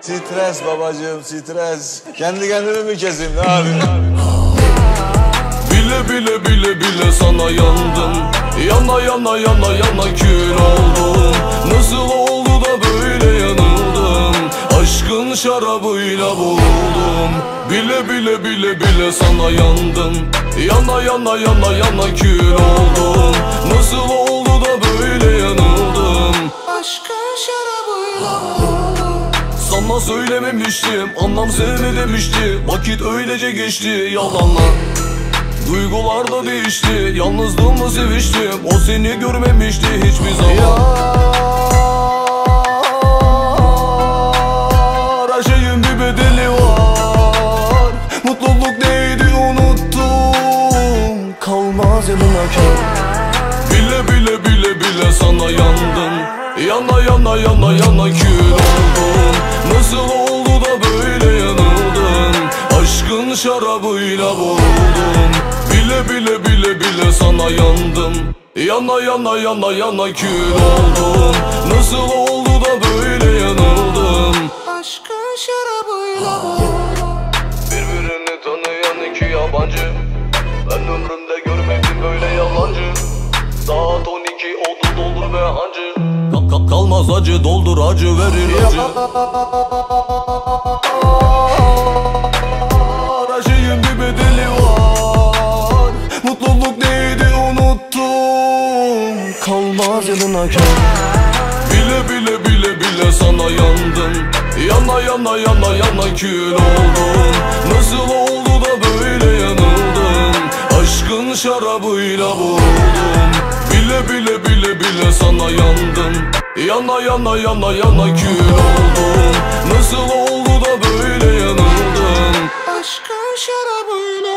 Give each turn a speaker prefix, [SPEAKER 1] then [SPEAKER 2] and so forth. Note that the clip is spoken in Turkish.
[SPEAKER 1] Stres babacığım, stres. Kendi kendime mi keseyim, ne yapayım?
[SPEAKER 2] Bile bile bile bile sana yandım. Yana yana yana yana kül oldum. Nasıl oldu da böyle yanıldım? Aşkın şarabıyla boğuldum. Bile bile bile bile sana yandım. Yana yana yana yana kül oldum. Nasıl oldu da böyle yanıldım?
[SPEAKER 3] Aşkın şarabıyla boğuldum.
[SPEAKER 2] Sana söylememiştim, anlam seni demişti. Vakit öylece geçti yalanla. Duygular da değişti, yalnızlığımla seviştim. O seni görmemişti hiçbir zaman. Her şeyin bir bedeli var. Mutluluk neydi unuttum. Kalmaz yanına kör. Bile bile bile bile sana yandım. Yana yana yana yana kül oldum. Nasıl oldu da böyle yanıldım? Aşkın şarabıyla boğuldum. Bile bile bile bile sana yandım. Yana yana yana yana kül oldum. Nasıl oldu da böyle yanıldım?
[SPEAKER 3] Aşkın şarabıyla boğuldum.
[SPEAKER 2] Birbirini tanıyan iki yabancı. Ben ömrümde görmedim böyle yalancı. Saat 12 oldu doldur ve hancı. Kalmaz acı doldur acı verir acı. Her şeyin bir bedeli var. Mutluluk neydi unuttum. Kalmaz yanına kör. Bile bile bile bile sana yandım. Yana yana yana yana kül oldum. Nasıl oldu da böyle yanıldım? Aşkın şarabıyla boğuldum. Bile bile bile bile sana yandım. Yana yana yana yana kül oldum. Nasıl oldu da böyle yanıldım?
[SPEAKER 3] Aşkın şarabıyla